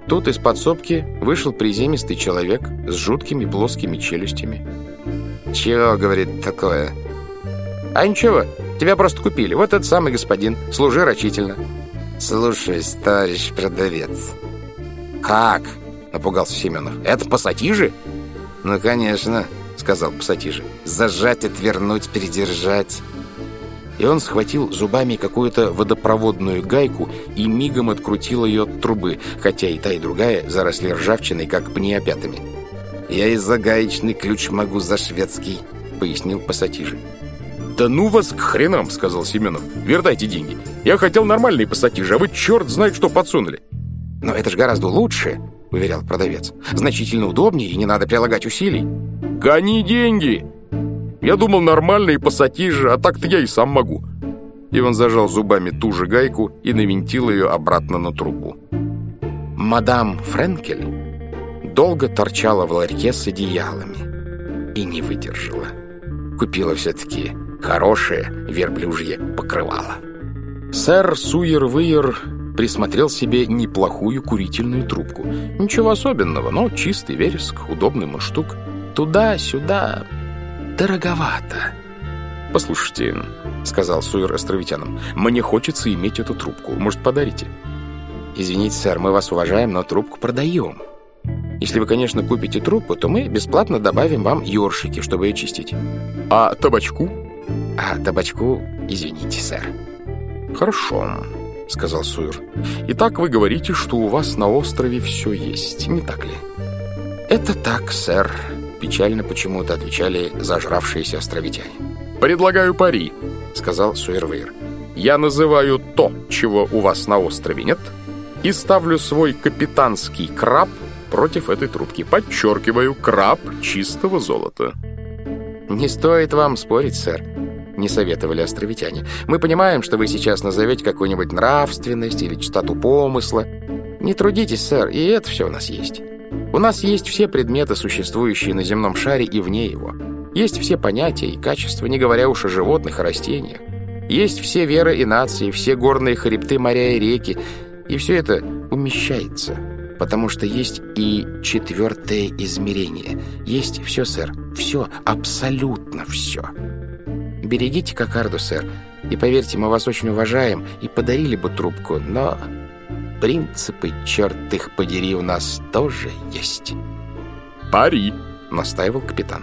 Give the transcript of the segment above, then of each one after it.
Тут из подсобки вышел приземистый человек с жуткими плоскими челюстями. «Чего, — говорит, — такое?» «А ничего, тебя просто купили. Вот этот самый господин. Служи рачительно». «Слушаюсь, товарищ продавец». «Как?» — напугался Семенов. «Это пассатижи?» «Ну, конечно, — сказал пассатижи. Зажать, отвернуть, передержать». И он схватил зубами какую-то водопроводную гайку и мигом открутил ее от трубы, хотя и та, и другая заросли ржавчиной, как пни опятами. «Я и за гаечный ключ могу, за шведский», — пояснил пассатижи. «Да ну вас к хренам!» — сказал Семенов. «Вердайте деньги. Я хотел нормальные пассатижи, а вы черт знает что подсунули». «Но это же гораздо лучше», — уверял продавец. «Значительно удобнее, и не надо прилагать усилий». «Гони деньги! Я думал, нормальные пассатижи, а так-то я и сам могу». И он зажал зубами ту же гайку и навинтил ее обратно на трубу. Мадам Френкель долго торчала в ларьке с одеялами и не выдержала. Купила все-таки хорошее верблюжье покрывало. Сэр Суер-Выер присмотрел себе неплохую курительную трубку. Ничего особенного, но чистый вереск, удобный мундштук. Туда-сюда дороговато. «Послушайте, — сказал Суер островитянам, — мне хочется иметь эту трубку. Может, подарите?» «Извините, сэр, мы вас уважаем, но трубку продаем. Если вы, конечно, купите трубку, то мы бесплатно добавим вам ёршики, чтобы ее чистить». «А табачку?» «А табачку, извините, сэр». «Хорошо, — сказал Суер. Итак, вы говорите, что у вас на острове все есть, не так ли?» «Это так, сэр», — печально почему-то отвечали зажравшиеся островитяне. «Предлагаю пари, — сказал Суер-Выер. Я называю то, чего у вас на острове нет, и ставлю свой капитанский краб против этой трубки. Подчеркиваю, краб чистого золота». «Не стоит вам спорить, сэр», — не советовали островитяне. «Мы понимаем, что вы сейчас назовете какую-нибудь нравственность или чистоту помысла. Не трудитесь, сэр, и это все у нас есть. У нас есть все предметы, существующие на земном шаре и вне его. Есть все понятия и качества, не говоря уж о животных и растениях. Есть все веры и нации, все горные хребты, моря и реки. И все это умещается, потому что есть и четвертое измерение. Есть все, сэр, все, абсолютно все. Берегите кокарду, сэр, и поверьте, мы вас очень уважаем и подарили бы трубку, но принципы, черт их подери, у нас тоже есть». «Пари», — настаивал капитан.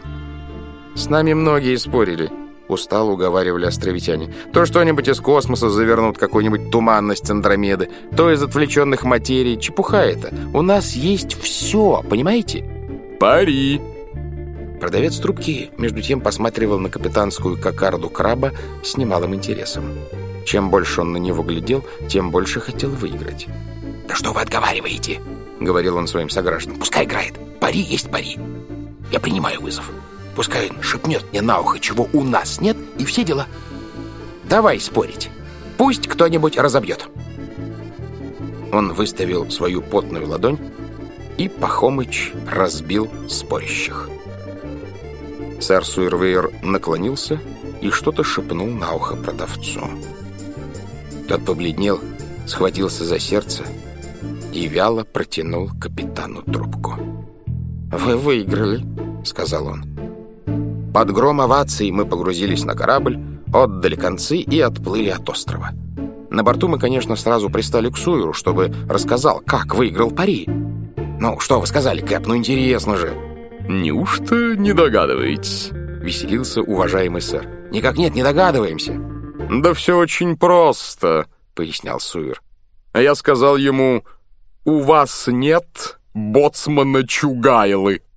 «С нами многие спорили», — устало уговаривали островитяне. «То что-нибудь из космоса завернут, какую-нибудь туманность Андромеды, то из отвлеченных материй. Чепуха это. У нас есть все, понимаете?» «Пари». Продавец трубки, между тем, посматривал на капитанскую кокарду краба с немалым интересом. Чем больше он на него глядел, тем больше хотел выиграть. «Да что вы отговариваете?» — говорил он своим согражданам. «Пускай играет. Пари есть пари. Я принимаю вызов. Пускай он шепнет мне на ухо, чего у нас нет, и все дела. Давай спорить. Пусть кто-нибудь разобьет». Он выставил свою потную ладонь, и Пахомыч разбил спорящих. Сэр Суер-Выер наклонился и что-то шепнул на ухо продавцу. Тот побледнел, схватился за сердце и вяло протянул капитану трубку. «Вы выиграли», — сказал он. Под гром оваций мы погрузились на корабль, отдали концы и отплыли от острова. На борту мы, конечно, сразу пристали к Суеру, чтобы рассказал, как выиграл пари. «Ну, что вы сказали, Кэп? Ну, интересно же!» «Неужто не догадываетесь?» — веселился уважаемый сэр. «Никак нет, не догадываемся». «Да все очень просто», — пояснял Суер. Я сказал ему: «У вас нет боцмана Чугайлы».